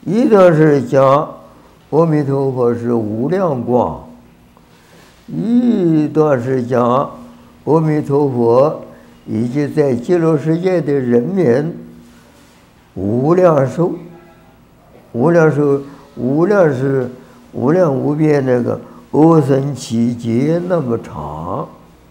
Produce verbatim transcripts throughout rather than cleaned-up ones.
一段是讲阿弥陀佛是无量光，一段是讲阿弥陀佛以及在极乐世界的人民无量寿，无量寿，无量是无量无边那个阿僧祇劫那么长。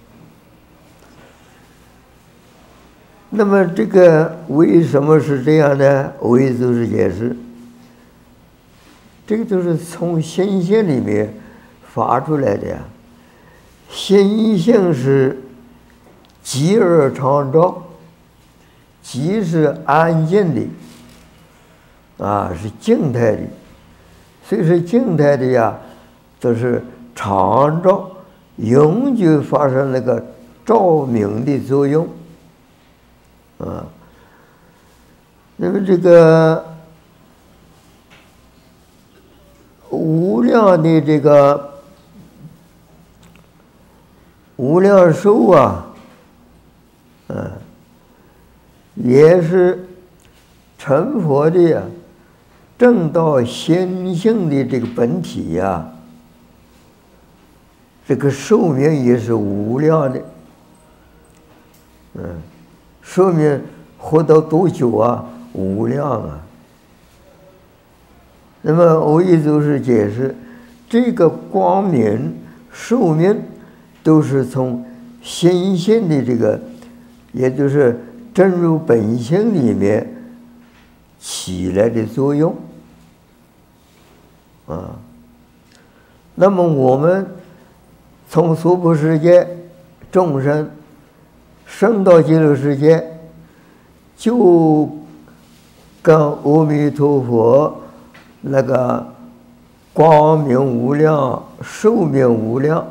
那么这个为什么是这样呢？为祖师解释，这个都是从心性里面发出来的呀。心性是寂而常照，寂是安静的，啊，是静态的。所以说静态的呀，都是常照，永久发生那个照明的作用。啊，那么这个无量的这个无量寿啊，嗯，也是成佛的呀，正道心性的这个本体呀，这个寿命也是无量的，嗯。寿命活到多久啊？无量啊！那么欧一祖师解释，这个光明寿命都是从心性的这个，也就是真如本性里面起来的作用啊。那么我们从娑婆世界众生升到极乐世界，就跟阿弥陀佛那个光明无量、寿命无量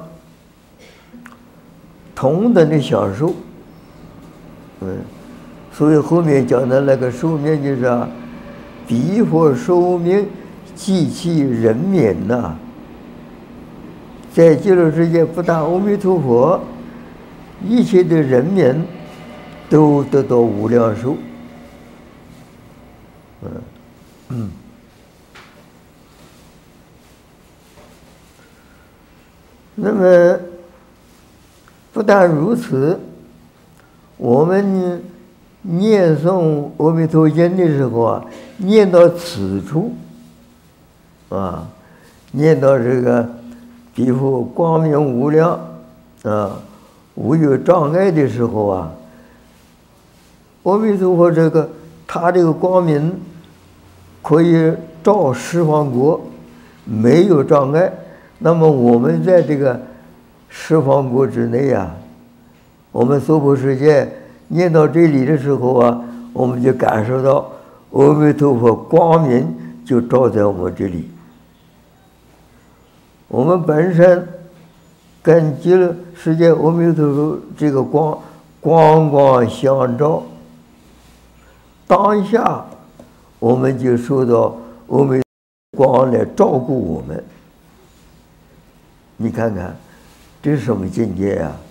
同等的享受。嗯，所以后面讲的那个寿命就是啊，彼佛寿命即其人民呐、啊，在极乐世界不但阿弥陀佛，一切的人民都得到无量寿。嗯嗯。那么不但如此，我们念诵阿弥陀经的时候啊，念到此处啊，念到这个彼佛光明无量啊，无有障碍的时候啊，阿弥陀佛这个他这个光明可以照十方国，没有障碍。那么我们在这个十方国之内啊，我们娑婆世界念到这里的时候啊，我们就感受到阿弥陀佛光明就照在我们这里。我们本身跟极乐世界阿弥陀佛这个光光光相照，当下我们就受到阿弥光来照顾我们。你看看，这是什么境界呀、啊？